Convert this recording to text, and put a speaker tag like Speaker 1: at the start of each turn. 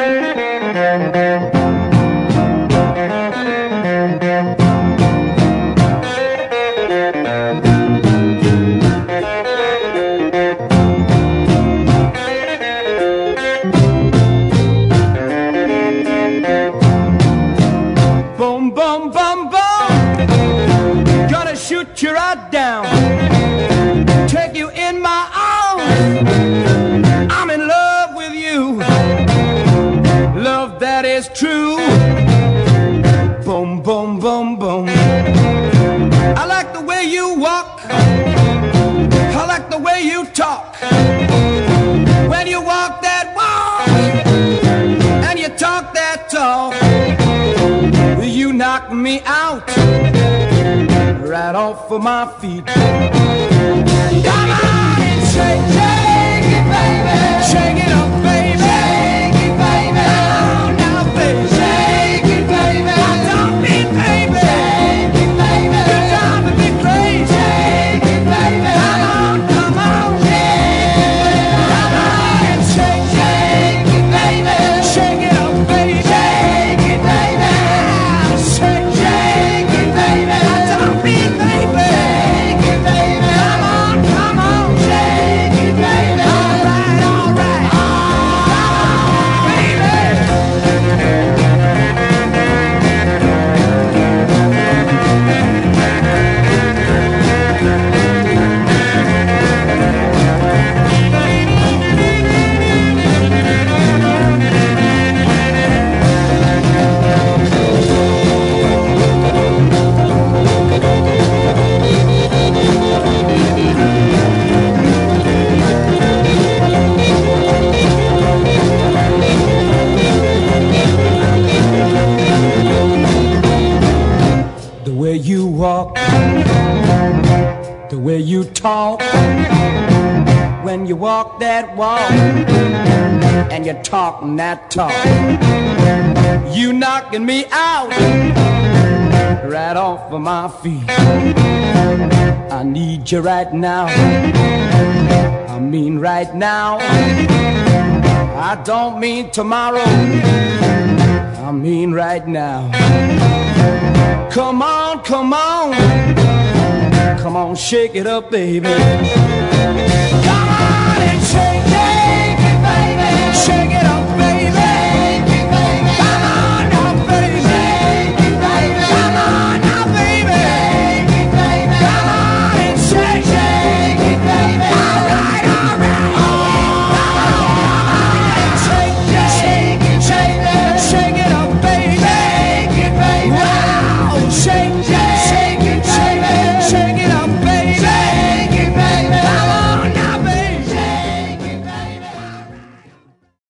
Speaker 1: Boom, boom, boom, boom. Gonna shoot you right down. Take you in my arms. I'm in love with you. Love that is true. Boom, boom, boom, boom. I like the way you walk. I like the way you talk. When you walk that walk and you talk that talk, you knock me out right off of my feet. Come on and shake, shake it, baby. Shake it up, baby. Shake it, baby. Now, now, baby. Shake it, baby. I don't mean, baby. Shake it, baby. You're driving me crazy. Shake it, baby. Come on, yeah. Come on and shake, shake it, baby. Shake it up, baby. Shake it, baby. Shake, shake it, baby. I don't mean, baby. Shake it, baby. Come on, shake it, baby. All right, all right. The way you walk, the way you talk, when you walk that walk and you're talking that talk, you knocking me out right off of my feet. I need you right now. I mean right now. I don't mean tomorrow. I mean right now. Come on, come on. Come on, shake it up, baby.